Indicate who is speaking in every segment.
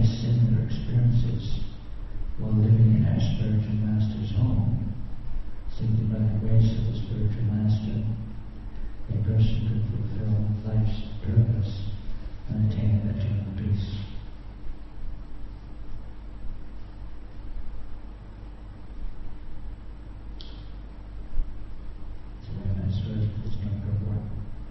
Speaker 1: face similar experiences while living in our spiritual master's home, simply by the grace of the spiritual master, a person can fulfill life's purpose and attain eternal peace. It's a very nice verse, but it's not good work.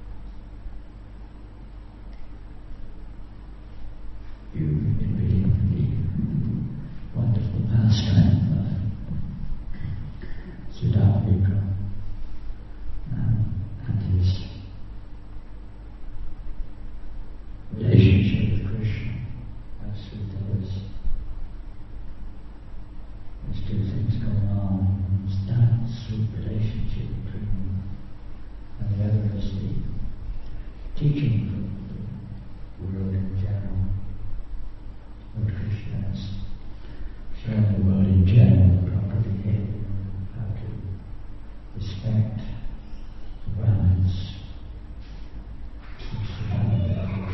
Speaker 1: You've been reading the wonderful pastime of Siddhartha Vikram and his relationship with Krishna. How sweet that is. There's two things going on. It's that sweet relationship between them, and the other is the teaching from the world in general. Lord Krishna has shown the world in general the proper behavior, how to respect the Brahmins, which the Brahmins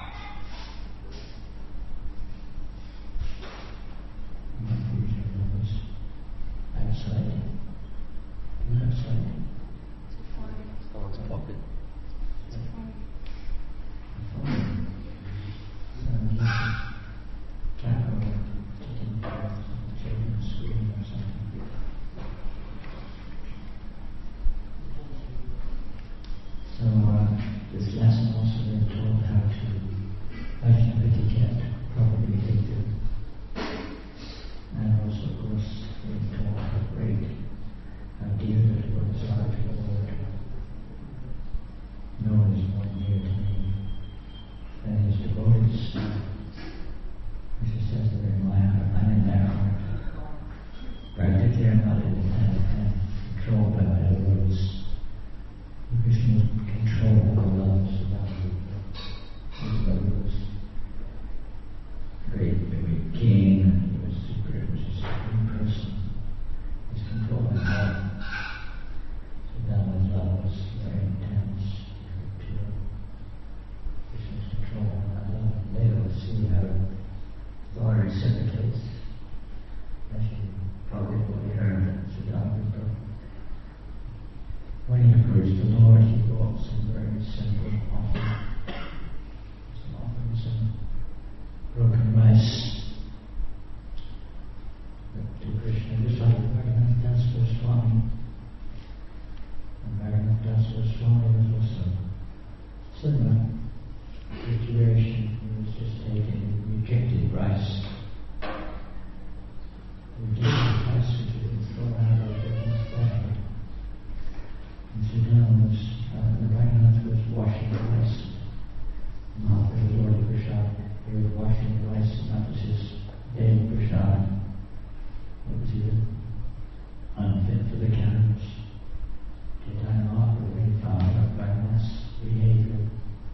Speaker 1: outside. You're outside.
Speaker 2: Oh, it's a pocket.
Speaker 1: This lesson also we're told how to Vaishnava etiquette, proper behavior, and also of course we're told how great, how dear the devotees are to the Lord. No one is more dear to me than his devotees. As he says that in my heart, I'm in their heart. Practically I'm not in controlled by my devotees. Krishna control our loves about you. Everybody was great king, and he was a supreme person. He was controlling love. So Dhamma's love was very intense, very pure. Krishna's controlling that love. And they will see how God reciprocates. As you probably already heard that Siddhartha Vikram, when he approached the Lord, he brought some very simple offering. Some offerings, some broken rice to Krishna, just like Bhagavad Das Goswami. And Bhagavad Das Goswami was also similar situation. He was just taking rejected rice. Rejected rice which had been thrown out of the special. And Siddhartha was, the Raghunath was washing the rice. After the Lord Prasad, he was washing the rice, and that was his daily Prasad. What was he doing? Unfit for the cows. Chaitanya Mahaprabhu, when he found out Raghunath's behavior,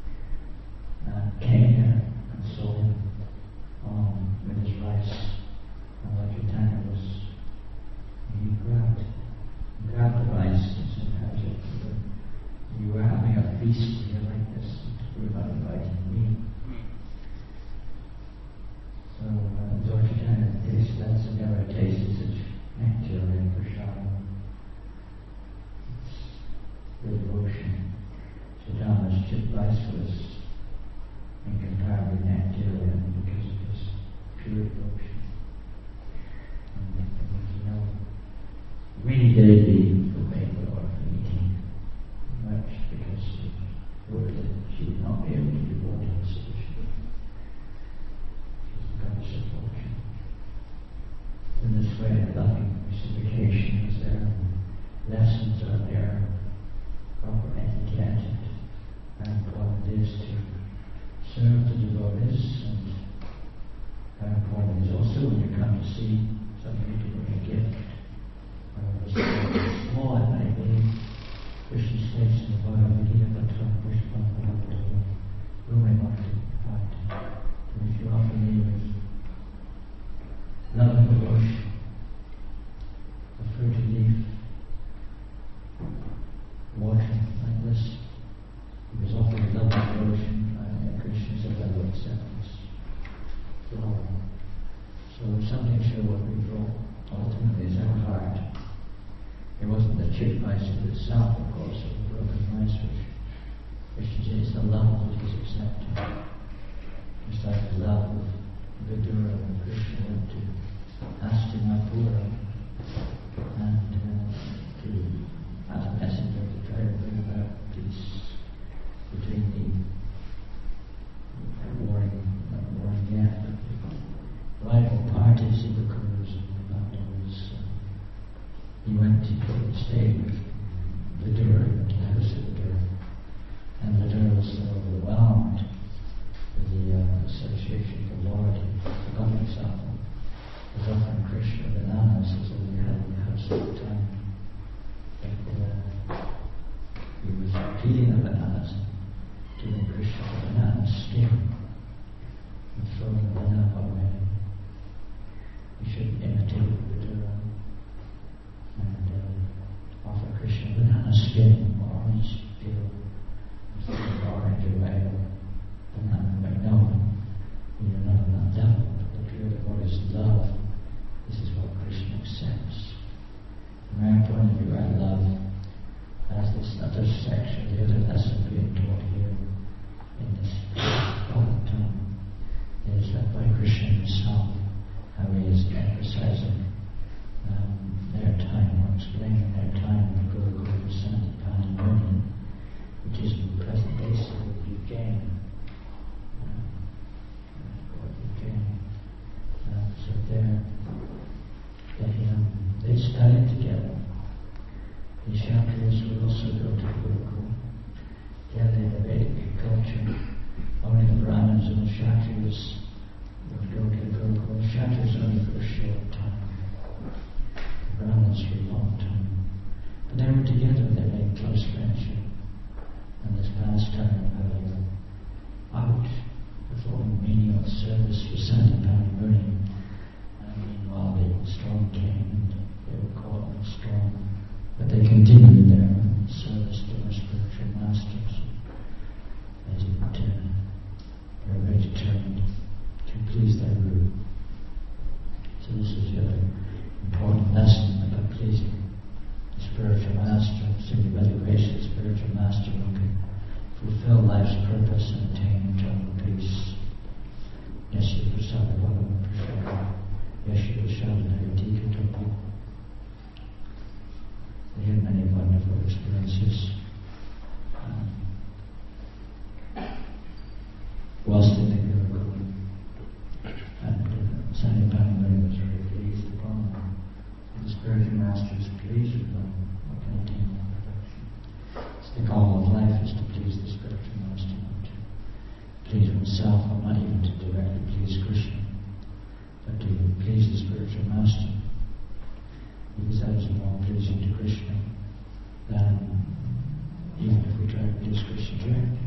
Speaker 1: came there and saw him with his rice. And what Chaitanya was, he grabbed the rice and said, "How's it? You were having a feast here like this. You were not inviting me." So Lord Chaitanya tasted that, so never tasted such nectar in Prasad. It's the devotion. Chaitanya chipped rice was incomparably nectarian because of his pure devotion. And you know, really daily obeyed the Lord for eating much because she worried that she would not be able to devote him sufficiently. She's the goddess of fortune. In this way, loving reciprocation is there, lessons are there, proper etiquette, and how important it is to serve the devotees, and how important it is also when you come to see somebody to bring a gift. Small it may be, Krishna states in the Bhagavad Gita, who may want to find. And if you offer me with love and devotion, a fruity leaf, water like this, because offering love and devotion, Krishna said, I will accept this. So accept him. Just like the love of Vidura when Krishna went to Hastinapura and to as a messenger to try to bring about peace between the warring rival parties in the Kurus and the Pandavas. He went to stay with Vidura, went to the house of Vidura, and Vidura was so overwhelmed with the association of the Lord, he forgot himself and was offering Krishna bananas as all he had in the house at the time. But he was peeling the bananas, giving Krishna the banana skin, and throwing the banana away. We should imitate Vidura and offer Krishna banana skin or orange peel, instead of orange away or banana away. No, we are not on that level. The pure devotee's love, this is what Krishna accepts. From our point of view, our love has this other section, the other lesson being taught here in this time is that by Krishna himself, how he is emphasizing their time, or explaining their time in the Gurukul Sandipani Muni, which is in the present day city of Ujjain. So they studied together. The Kshatriyas would also go to Gurukul. Together the Vedic culture, only the Brahmins and the Kshatriyas would go to Gurukul. The Kshatriyas only for a short time. The Brahmins for a long time. But they were together, they made close friendship. And this pastime of how they were out performing menial service for Sandipani Muni. Meanwhile, the storm came and they were caught in the storm. But they continued their service to their spiritual masters. They were very determined to please their Guru. So this is the other important lesson about pleasing the spiritual master. Simply by the grace of the spiritual master, one can fulfill life's purpose and attain eternal peace. Yasya Prasada Bhagavan Prasada. Yasya Prasada Nagatika Topi. They had many wonderful experiences. Whilst in the Gurukul, and Sandipani Muni was very pleased upon them. The spiritual master is pleased with them. What can attain perfection? It's the goal of life is to please the spiritual master, not to please oneself, or not even to directly please Krishna, but to please the spiritual master. Because that is more pleasing to Krishna than even if we try to please Krishna directly.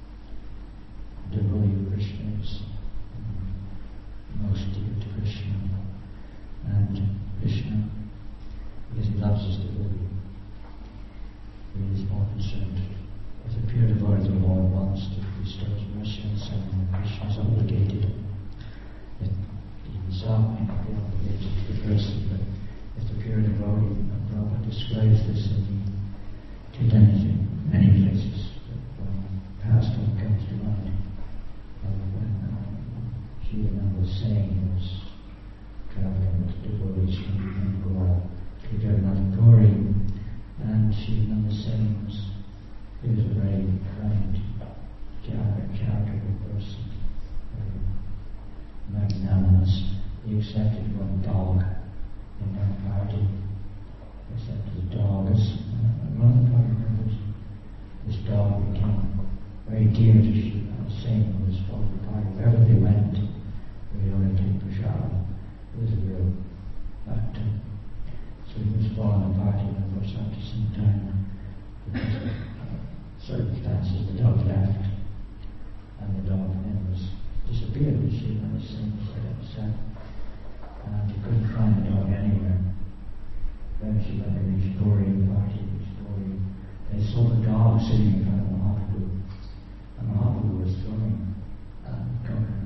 Speaker 1: The devotee of Krishna is most dear to Krishna, and Krishna, because he loves his devotee, he is more concerned. As a pure devotee, the Lord wants to bestow his mercy on someone. Krishna is obligated. He himself may not be obligated to the person, but if the pure devotee, Prabhupada describes this in many places. Past one comes to mind. When Shivananda was saying he was traveling with devotees from Goa to Jagannath Gauri, and Shivananda was saying he was a very kind, charitable person, very magnanimous. He accepted one dog in their party. He accepted the dog as one of the party members. This dog became very dear to Shivananda, saying it was for the party. Wherever they went, they only take prasad. It was a real factor. So he was following the party, and of course after some time, because of circumstances, the dog left, and the dog then disappeared. Shivananda was saying he was quite upset, and he couldn't find the dog anywhere. Eventually, when they reached Gauri, the party reached Gauri, they saw the dog sitting in front of Mahaprabhu. And Mahaprabhu was throwing coconut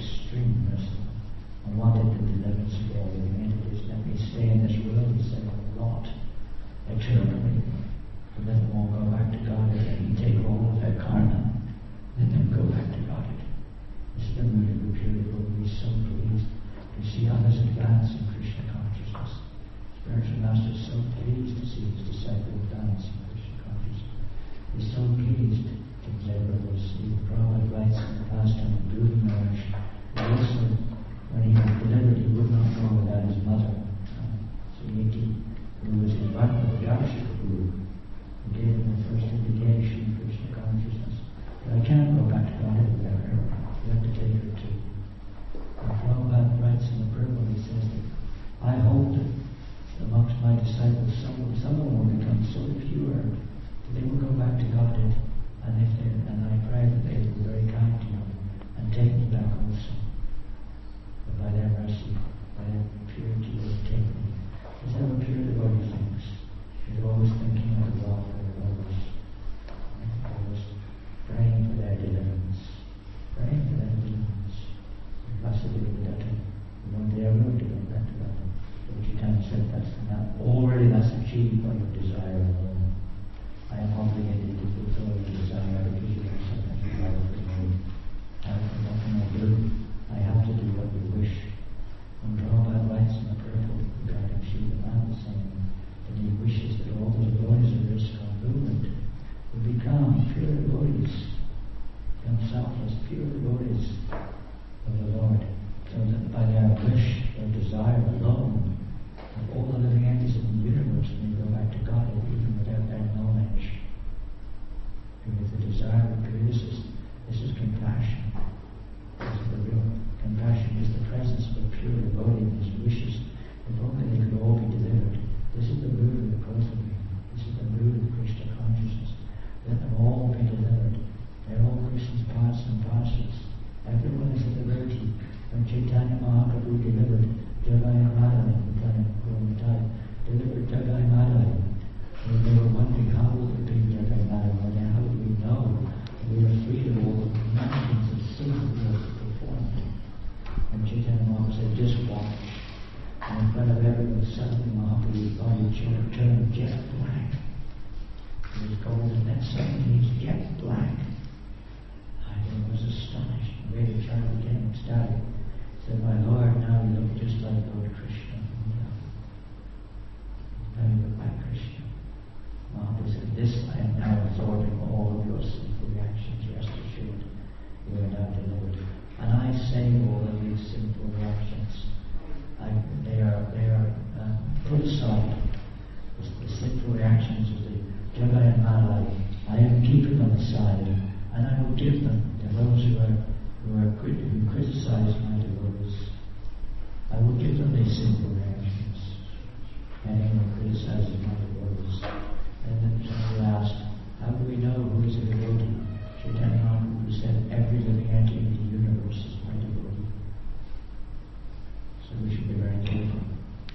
Speaker 1: extreme mercy. I wanted the deliverance of all living entities. Let me stay in this world, he said, a lot, eternally. But let them all go back to God. Let me take all of their karma. Let them go back to God. This is the mood of the pure devotee. He's so pleased to see others advance in Krishna consciousness. Spiritual Master is so pleased to see his disciple advance in Krishna consciousness. He's so pleased to deliver us. He Prabhupada writes in the past on the Guru Maharaj. He also, when he was delivered, he would not go without his mother, Suniti, who was his mother, the Akshaka Guru, who gave him the first indication of Krishna consciousness. But I can't go back to God without her. You have to take her too. And Prabhupada writes in the Bible, he says that I hope that amongst my disciples, some of them will become so pure that they will go back to God, and I pray that they will be very kind to me and take me back also. But by their mercy, by their purity, they will take me. Because how a pure devotee thinks. He's always thinking of the welfare of others. Always praying for their deliverance. Praying for their deliverance. Vasudeva Datta, one day I'm going to go back to God. But Chaitanya said that's achieved by your desire alone. I am obligated to fulfill your desire because you have something to love for me. What can I do? I have to do what you wish. When Prabhupada writes in the purple regarding Srila Maharaj saying that he wishes that all the devotees of this movement will become pure devotees, become selfless, pure devotees of the Lord, so that by their wish, their desire alone, of all the living entities in the universe may go back to God even without their knowledge. Because the desire of purity, this is compassion. This is the real compassion, is the presence of a pure devotee and his wishes. If only they could all be delivered. This is the mood of the Kosami. This is the mood of Krishna consciousness. Let them all be delivered. They're all Krishna's parts and parcels. Everyone is a devotee. When Chaitanya Mahaprabhu delivered Jagai Madhai, delivered Jagai Madhai, and they were wondering how will it be Jagai Madhai, and how do we know we are free of all the mountains of sin that we have performed. And Chaitanya Mahaprabhu said, just watch. And in front of everyone, suddenly Mahaprabhu's body turned jet black. It was golden, and then suddenly he's jet black. I was astonished. I waited till he became ecstatic. Said, my Lord, now you look just like Lord Krishna. Now you look like Krishna. Mahaprabhu said, this I am now absorbing all of your sinful reactions. Rest assured, you are now delivered. And I say all of these sinful reactions. They are put aside. The sinful reactions of the Jagai and Madhai, I am keeping them aside, and I will give them to those who criticize my devotees. I will give them these sinful reactions. Anyone who criticizes my devotees. And then somebody asked, how do we know who is a devotee? Chaitanya Mahaprabhu said, every living entity in the universe is my devotee. So we should be very careful.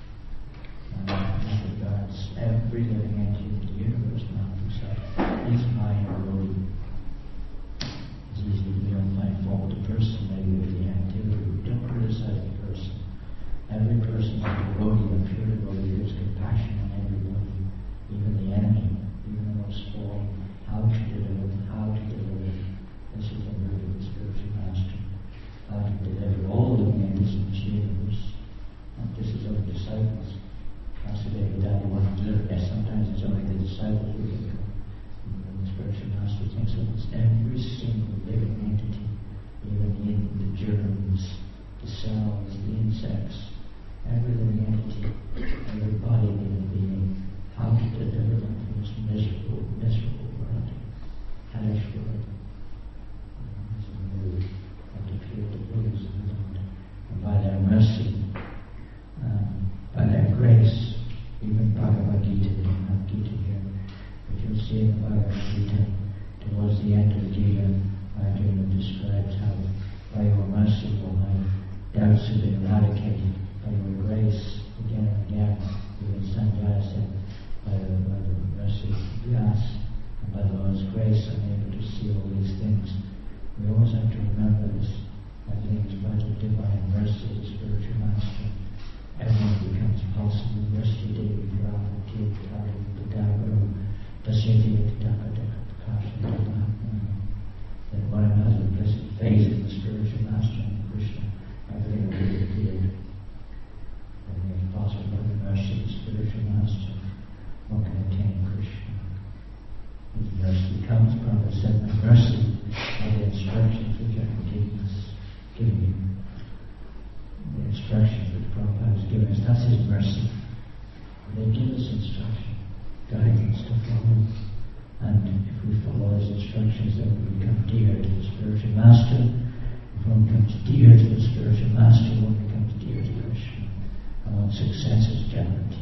Speaker 1: That regards every living entity in the universe, Mahaprabhu said, is my devotee. It's easy to find fault with a person, maybe with the activity. Don't criticize the person. Every person is a devotee, a pure devotee, who has compassion on everybody, even the enemy, even the most fallen. How to deliver. This is the mood of the spiritual master. How to deliver all living entities in this universe. Not just his own disciples. Vasudeva Dada wanted to deliver. Yes, sometimes it's only the disciples who can go. The spiritual master thinks of every single living entity, even the germs, the cells, the insects, every living entity, every body, living being, how to deliver them from this miserable world, hellish world. It's a mood of the pure devotees of the Lord. And by their mercy, by their grace, even Bhagavad Gita, we don't have Gita here, but you'll see in the Bhagavad Gita, towards the end of the Gita, Arjuna describes how by your mercy all my doubts have been eradicated, by your grace again and again. Even Sanjaya said, by the mercy of Vyas and by the Lord's grace I'm able to see all these things. We always have to remember this. Everything is by the divine mercy of the spiritual master, everyone becomes possible. Mercy Devi Brahma, Tirthari, Budaguru, Dasiti, Dakadaka, Prakasha, that one another blessed faith in the spiritual master and Krishna have really appeared. And if possible, by the mercy of the spiritual master, one can attain Krishna. His mercy comes, Prabhupada said, my mercy are the instructions which I am giving you. The instructions which Prabhupada has given us, that's his mercy. They give us instruction, guidance to follow. And if we follow his instructions, then we become dear to the spiritual master. If one becomes dear to the spiritual master, one becomes dear to Krishna. And one's success is guaranteed.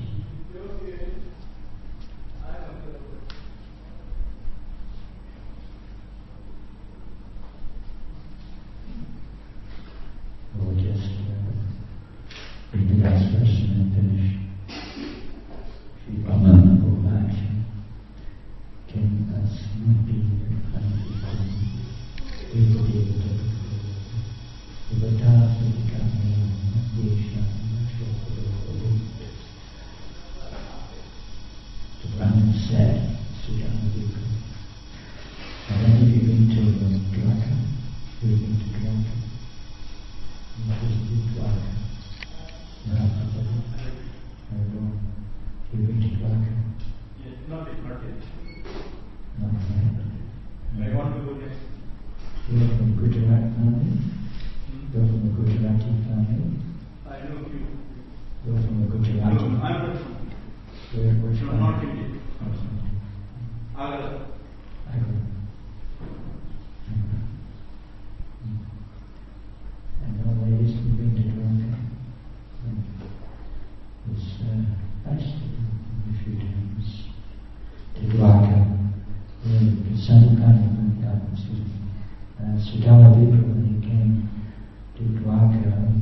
Speaker 1: We'll just read the last verse and then finish. Sri Brahmana Bhavaksha came as Mupi and Khanti Devi Uvata Sudhikami Desha Shokoro. The Brahman said, Sujana Vika, have any of you been to Dwarka? You've been to Dwarka? What is the Dwarka? You've been to Dwarka?
Speaker 3: Yes, not yet.
Speaker 1: Not yet.
Speaker 3: I want to go there.
Speaker 1: You're from Gujarat family? You're from the Gujarati family?
Speaker 3: I know you.
Speaker 1: You're from the
Speaker 3: No,
Speaker 1: Gujarati?
Speaker 3: I'm not from.
Speaker 1: Which
Speaker 3: No,
Speaker 1: family?
Speaker 3: not Indian.
Speaker 1: Oh,
Speaker 3: Agra.
Speaker 1: Agra. And all ladies who've been to Dwarka? It's actually a few times. To Dwarka. Sudama Vipra, when he came to Dwarka,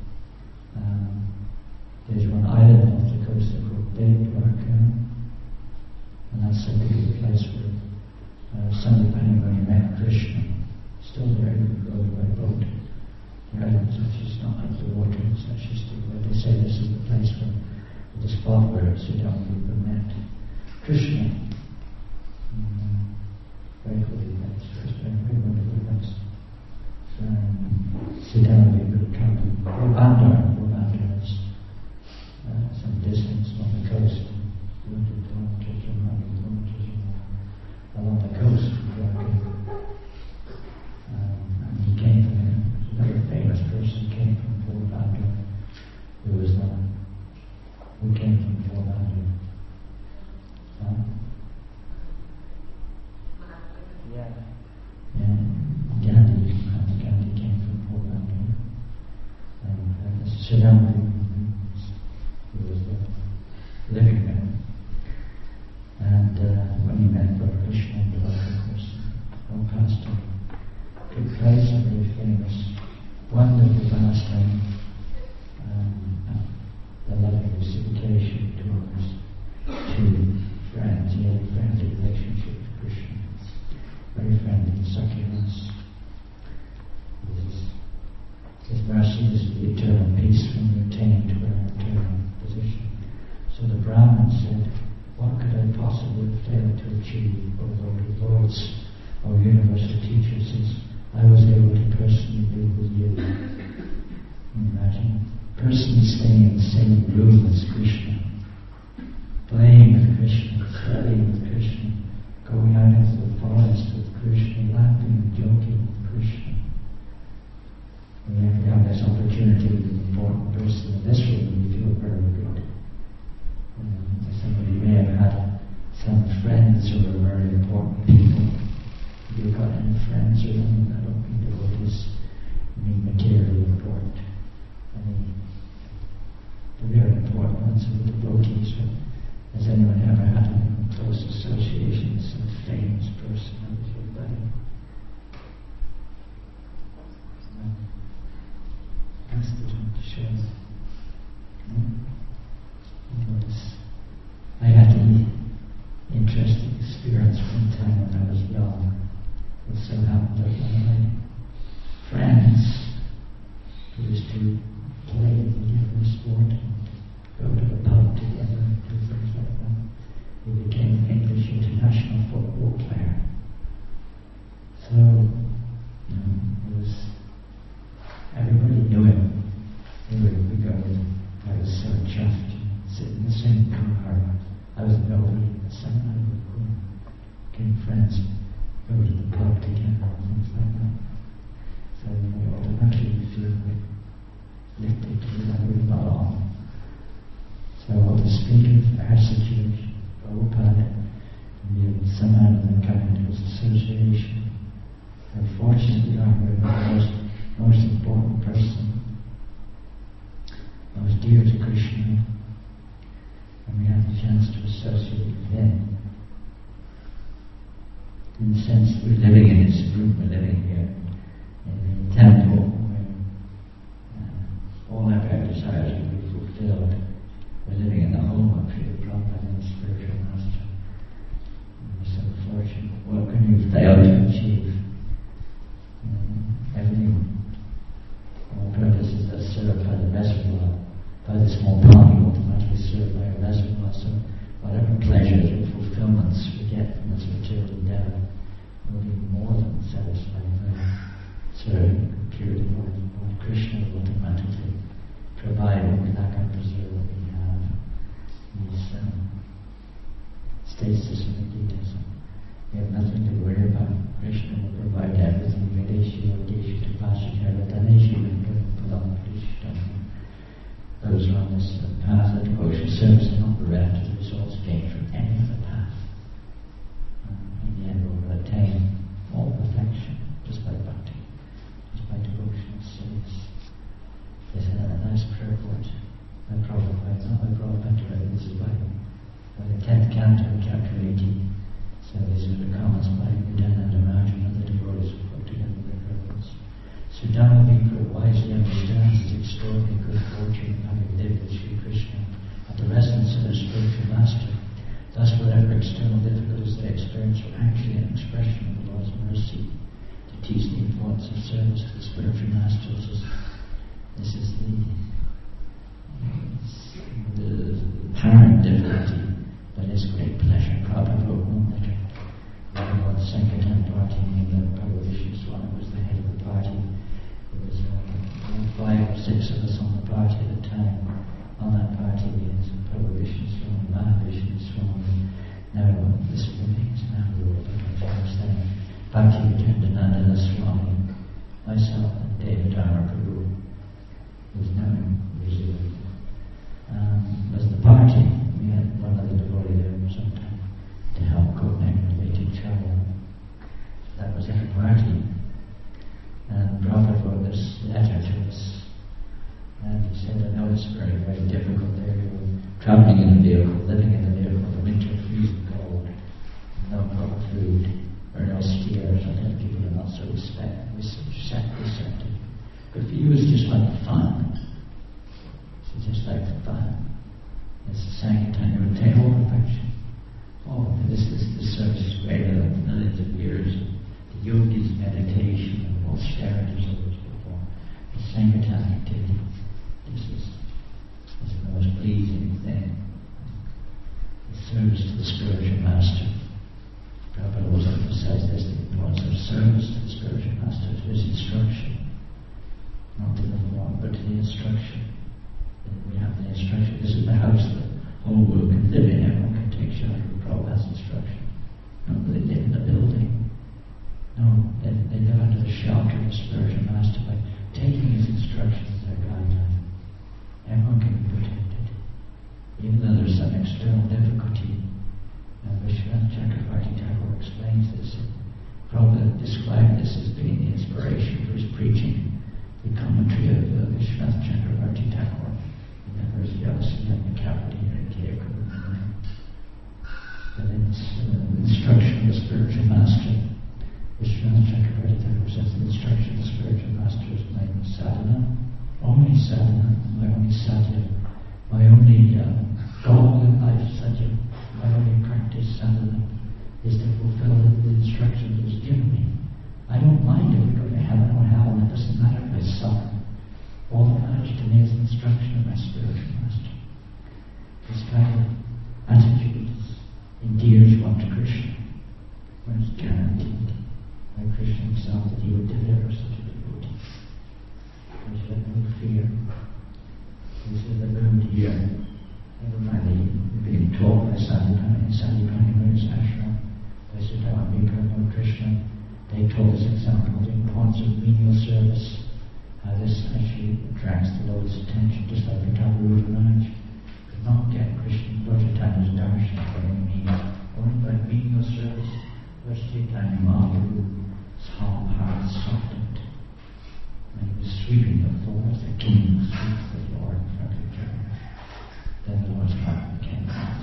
Speaker 1: there's one island off the coast called Big Dwarka, and that's a big place where Sandipani, when he met Krishna, still there, he could go by boat. The island's actually not like the water, it's actually still where they say this is the place where the spot where Sudama Vipra met Krishna. Very good events, very wonderful events. So, Sudama Vipra come to Porbandar is some distance on the coast, 200 kilometers or 100 kilometers along the coast of Dwarka. And he came from there. A very famous person came from Porbandar, who was the one who came from Porbandar. Gandhi came from Porbandar. And Sudama, who was the living man. And when he met Lord Krishna and Dwarka, of course, all pastime took place, a very famous, wonderful pastime, the loving reciprocation towards two friends. He had a friendly relationship with Krishna, very friendly, succulence. His mercy is the eternal peace when we attain to our eternal position. So the Brahman said, what could I possibly fail to achieve, O Lord of Lords, O universal teacher, since I was able to personally be with you? Imagine a person staying in the same room as Krishna, playing with Krishna, studying with Krishna, going out into the forest with Krishna, laughing and joking with Krishna. And if we have this opportunity with an important person in this room, we feel very good. Somebody may have had some friends who are very important people. Have you got any friends or anything? I don't mean devotees, I mean materially important. I mean, the very important ones are the devotees, but has anyone ever had any close association with some famous person that was your buddy? That's the one to show. I had an interesting experience one time when I was young. It so happened that one of my friends We used to play together, sport, go to the pub together, do things like that. He became an English international football player. So, it was, everybody knew him. We go with, I was so chuffed to sit in the same car. I was nobody, but somehow we became friends, go to the pub together, and things like that. So we automatically feel lifted to that we belong. So the speaker of persecution, Prabhupada, and somehow then come into his association. Unfortunately, I'm the most important person, most dear to Krishna, and we have the chance to associate with him. In the sense that we're living in this room, we're living here in the temple, where all our desires will be fulfilled. We're living in the home of Srila Prabhupada and the spiritual master. And we're so fortunate. What can you fail to achieve? Everything, all purposes are served by the reservoir, by the small pond, automatically served by a reservoir. So whatever pleasures or fulfillments we get from this material endeavor will be more than satisfying. Serving purely Lord Krishna will automatically provide what we lack and preserve what we have. These states this in the Gita. So we have nothing to worry about. Krishna will provide everything. Videshi, Yogeshi, Tapasya, Taneshi, those who are on this path of devotional service are not bereft of the results gained from any other path. In the end, we will attain all perfection just by bhakti, just by devotional service. There's a nice prayer quote by Prabhupada, not by Prabhupada, this is by the 10th canto, chapter 18. So these are the comments by Vidyānanda Maharaj and other devotees who put together their purpose. Sudama Vipra wisely understands his extraordinary good fortune in having lived with Sri Krishna at the residence of his spiritual master. Thus, whatever external difficulties they experience were actually an expression of the Lord's mercy to teach the importance of service to the spiritual master. This is the apparent difficulty, but it's great pleasure. Prabhupada wrote one letter. About the Sankirtan party, named that Prabhupada Vishnu Swami was the head of the party. There was 5 or 6 of us on the party at the time. On that party, is Prabhupada Vishnu Swami, Mahavishnu Swami. Now this remains now ruled by saying Bhakti Vidyānanda Swami, myself, and David Dharma Prabhu, who's now in New Zealand, was the party. We had one other devotee there for some time to help coordinate with Lady Charya. That was our party. And Prabhupada wrote this letter to us. And he said, I know it's very, very difficult there. You're traveling in a vehicle, living in a vehicle, the winter freezing cold, no proper food, or no skiers, and then people are not so receptive. But for you, it's just like fun. It's just like fun. It's the Sankirtan, you attain all perfection. Oh, this service is greater than millions of years. The yogi's meditation and austerities of which perform. The Sankirtan activity. This is the most pleasing thing. The service to the spiritual master. Prabhupada always emphasized this, the importance of service to the spiritual master, to his instruction. Not to the form, but to the instruction. We have the instruction. This is the house that the whole world can live in. Everyone can take shelter of Prabhupada's instruction. Not that they live in the building. No, they live under the shelter of the spiritual master by taking his instruction as their guideline. Everyone can be protected. Even though there's some external difficulty. Vishwanath Chakravarti Thakur explains this. Prabhupada described this as being the inspiration for his preaching. The commentary of Vishwanath Chakravarti Thakur. There's Yasya and Kavadi and Keku. But in the instruction of the spiritual master, Vishwanath Chakravarti Thakur says the instruction of the spiritual master is my sadhana, my only sadhya, my only goal in life, sadhya, my only practice, sadhana, is to fulfill the instruction that was given me. I don't mind if we go to heaven or hell, and it doesn't matter if I suffer. instruction of my spiritual master. This kind of attitude endears one to Krishna, when it's guaranteed by Krishna himself that he would deliver such a devotee. There's no fear. This is the room here. Everybody being taught by Sadhupani Muni's ashram, by Sudama Bhikra Krishna. They taught us examples of the importance of menial service, how this actually attracts the Lord's attention, just like the Thakur Maharaj could not get Krishna Chaitanya darshan by any means, only by menial service. Lord Chaitanya Mahaprabhu's heart softened, and he was sweeping the floor as the king sweeps the floor in front of Jarmuth. Then the Lord's heart became hot.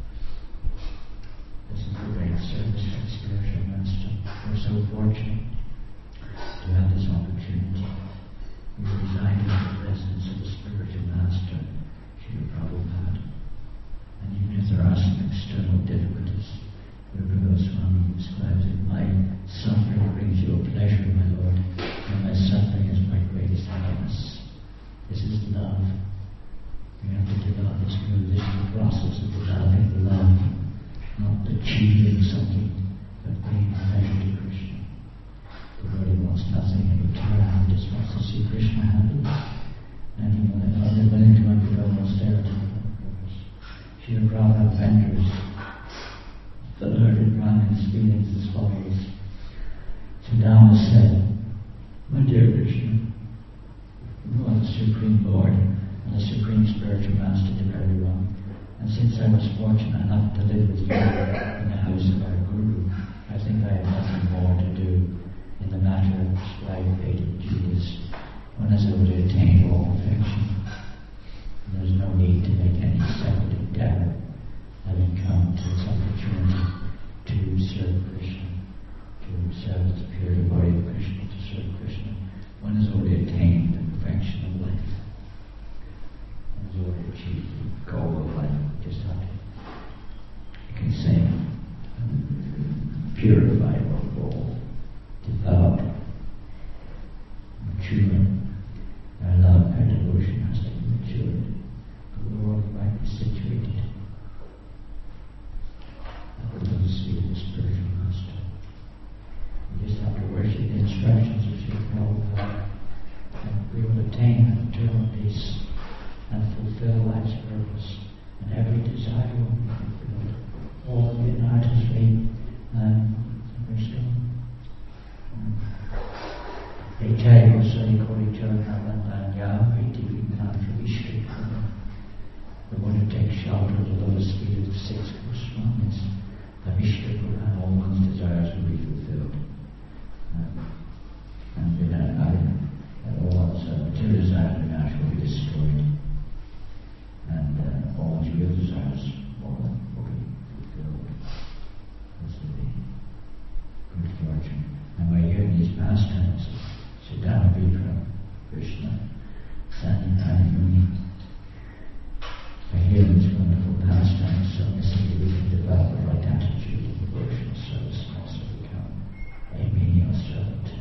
Speaker 1: This is the great service of the spiritual master. We're so fortunate to have this opportunity. We reside in the presence of the spiritual master, Srila Prabhupada. And even if there are some external difficulties, Rupa Goswami describes it, my suffering brings you a pleasure, my Lord, and my suffering is my greatest happiness. This is love. We have to develop this process of developing love, not achieving something, but bringing pleasure to Krishna. The Lord wants nothing in return, he just wants to see Krishna happy. And he is willing to undergo austerity for the purpose. Srila Prabhupada vendors the learned Brahmin's feelings as follows. Sudama said, my dear Krishna, you are the Supreme Lord and the Supreme Spiritual Master to everyone. And since I was fortunate enough to live with you in the house of our Guru, I think I have nothing more to do in the matter of prescribed fated duties. One has already attained all perfection. And there is no need to make any separate endeavor, having come to this opportunity to serve Krishna, to serve the pure body of Krishna, to serve Krishna. One has already attained the perfection of life. One has already achieved the goal of life. Just have to, you can say, purify our goal, develop, mature. Our love, our devotion has to be matured. But we're all rightly situated. That will let us see the spiritual master. We just have to worship the instructions of Srila Prabhupada, and we will attain eternal peace and fulfill life's purpose. And every desire will be fulfilled. All of the artistry and wisdom. They tell you, Sari Kori Charanavandanya, Viti Vinatra Vishkakuna. We want to take shelter of the lotus feet of the 6 Goswamis. The Vishkakuna and all one's desires will be fulfilled. And all one's material desires will be destroyed. And all one's real desires will be fulfilled. This will be good fortune. And by hearing these pastimes, Sudama Bhikra Krishna, Sadhupani Muni, by hearing these wonderful pastimes, so we can develop the right attitude of devotional service and also become a menial servant.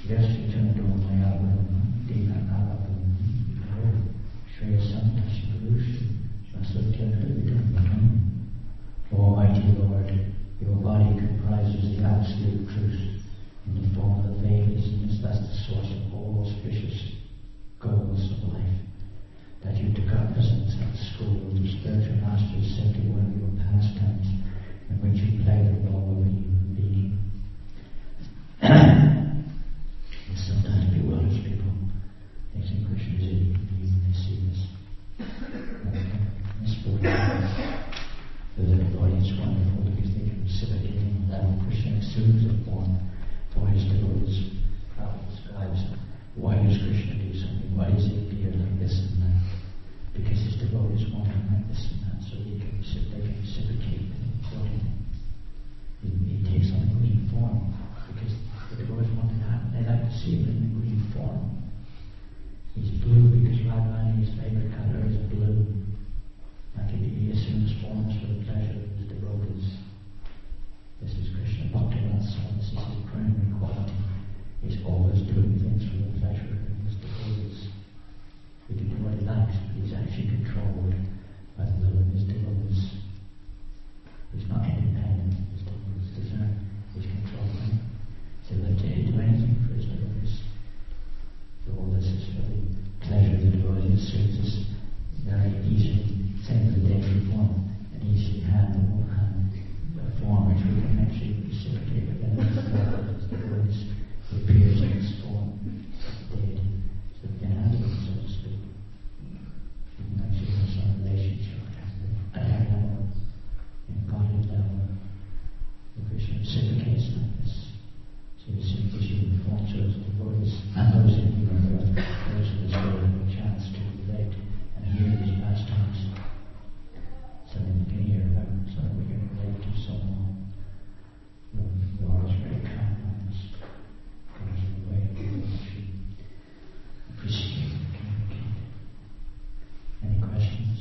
Speaker 1: Yasyachanto Mayavaram Dina Nalapam Shreya Santashi Gurushi Shasatya Vidam. Almighty Lord, your body comprises the absolute truth in the form of the Vedas, and is thus the source of all auspicious goals of life. That you took up presence at the school of the spiritual master is simply one of your pastimes in which you play the role of a human being. And sometimes bewilders people. They think Krishna is a human being when they see this. This book the little body is wonderful because they can reciprocate in that Krishna assumes a form for his devotees. Prabhupada describes why does Krishna do something? Why does he appear like this and that? Because his devotees want him like this and that, so they can reciprocate with him accordingly. He takes on a green form because the devotees want to happen. They like to see him in a green form. He's blue because Radharani's favorite color is blue. Like he assumes forms for the pleasure of his devotees. This is Krishna Bhaktivinoda Swami. This is his primary quality. He's always doing things for the pleasure of his devotees. He can do what he likes, but he's actually controlled by the will of his devotees. He's not independent of his devotees' desire. He's controlled by them. So he'll do anything for his devotees. So all this is for the pleasure of the devotees. So it's just very easy. Same for the daily form, an easy handle a form which we can actually reciprocate again as the voice appears in this form of the deity. So we can handle it, so to speak. We can actually have some relationship at our level, in Godhead level. The Krishna reciprocates like this. So he simply human form shows the voice and those in human birth, those in this world have a chance to relate and hear these pastimes. So that we can hear about it, so that we can relate to someone. The Lord is very kind on us. God is the way in which we appreciate and communicate. Any questions?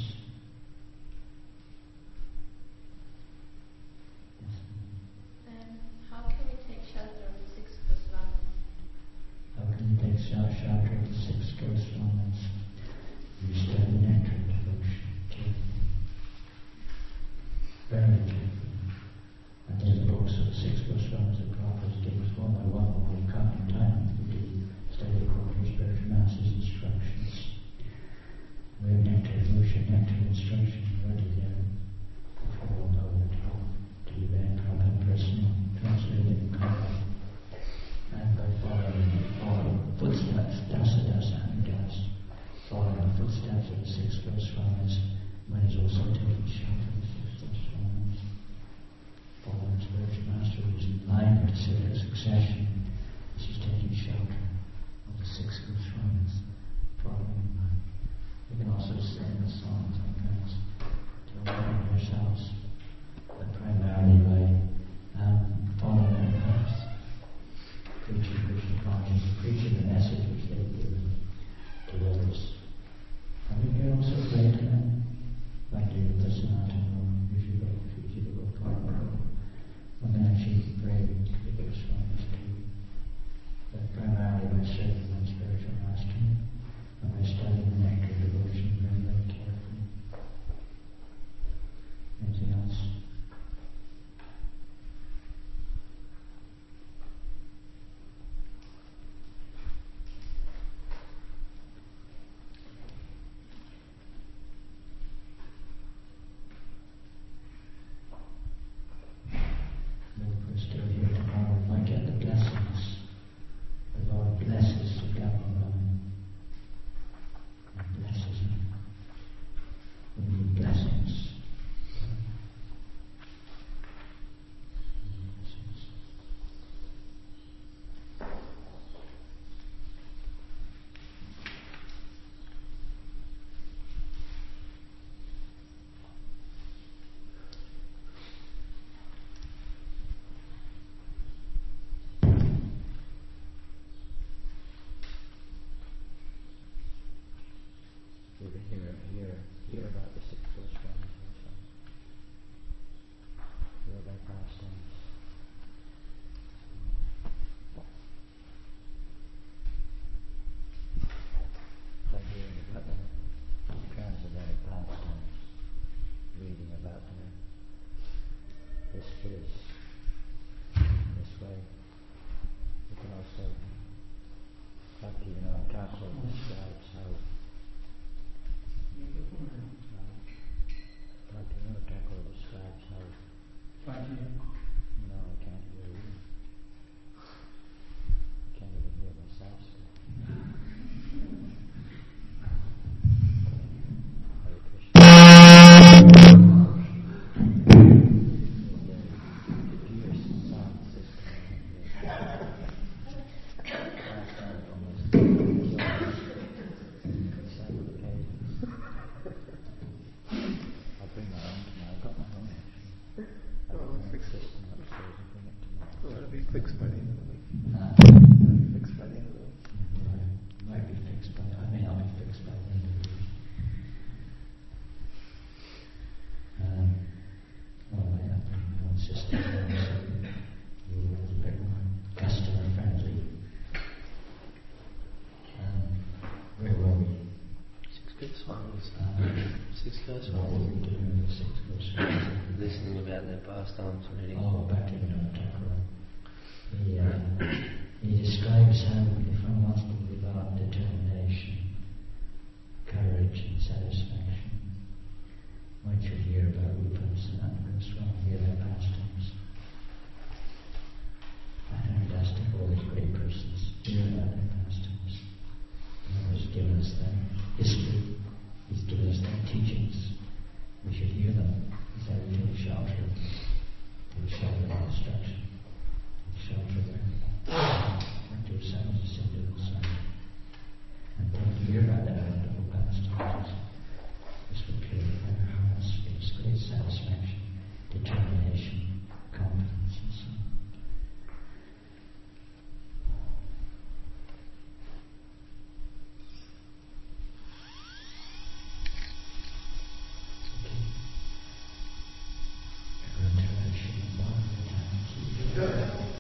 Speaker 1: Yes.
Speaker 2: How can we take shelter of the six Goswamis?
Speaker 1: How can you take shelter of the six Goswamis? You study nectar devotion carefully. Very carefully. And there's books of the six Goswamis that Prabhupada gave us one by one when we come in time. We do study according to Spiritual Master's instructions. We have nectar devotion, nectar instructions already there. Before we'll know that how to be very Prabhupada personal, translated in Kannada. And by following footsteps, dasa and das, following the footsteps of the six Goswamis, one is also taking shelter of the six Goswamis. Following the spiritual master who is in line with the succession, this is taking shelter of the six Goswamis, following in line. We can also sing the songs sometimes to awaken ourselves, but primarily by following their paths, preaching Krishna consciousness, preaching the message which they give to others. And we can also pray to them, like do the Sanatana, usually go Fiji, go Karma. One can actually pray to the Goswamis too, but primarily by serving my spiritual master, and by studying the nectar devotion very, very carefully. Anything else? We're still here tomorrow. We might get the blessings. The Lord blesses the Gavavan. He blesses him. We need blessings.
Speaker 4: Hear about the six Goswamis also. Hear about pastimes.
Speaker 5: Six Goswamis.
Speaker 1: What were we doing with the 6 Goswamis?
Speaker 5: Listening about their pastimes, reading.
Speaker 1: Oh, Bhaktivinoda Thakur. He describes how